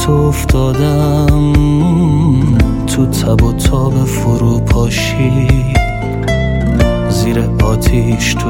تو افتادم تو تب و تاب فروپاشی، زیر آتیش تو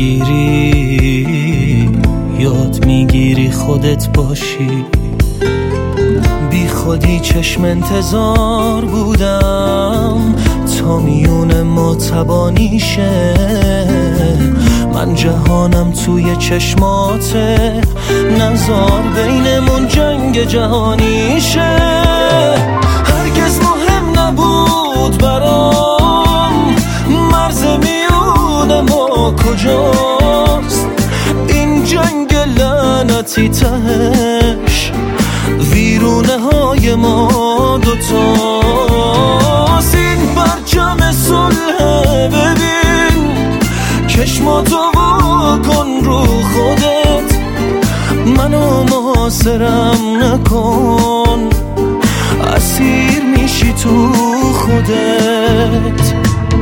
درگیری، یاد میگیری خودت باشی. بی خودی چشم انتظار بودم تا میون ما تبانی شه، من جهانم توی چشماته، نزار بینمون جنگ جهانی شه. هرگز مهم نبود برام مرز میون ما کجاست، این جنگ لعنتی تهش ویرونه های ما دوتاست. این پرچم صلح ببین، چشماتو واکن رو خودت، منو محاصرم نکن، اسیر میشی تو خودت.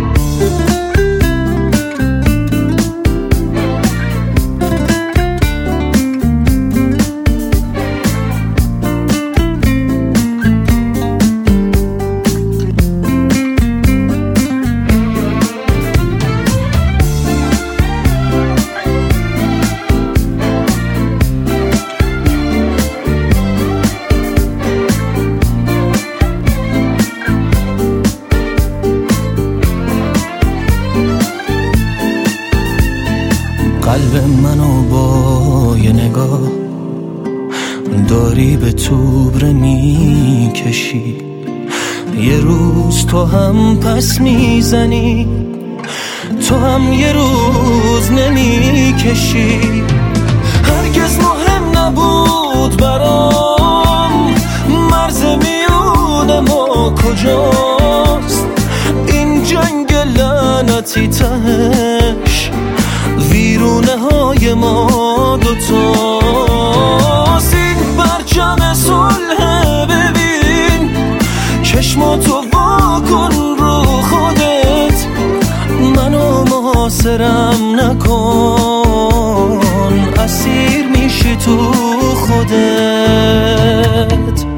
قلب منو با یه نگاه داری به توبره میکشی، یه روز تو هم پس میزنی، تو هم یه روز نمیکشی. هرگز مهم نبود برام مرز میون ما کجاست، این جنگ لعنتی تهش ویرونه های ما دوتاست. این پرچم صلح ببین، چشماتو واکن رو خودت، منو محاصرم نکن، اسیر میشی تو خودت.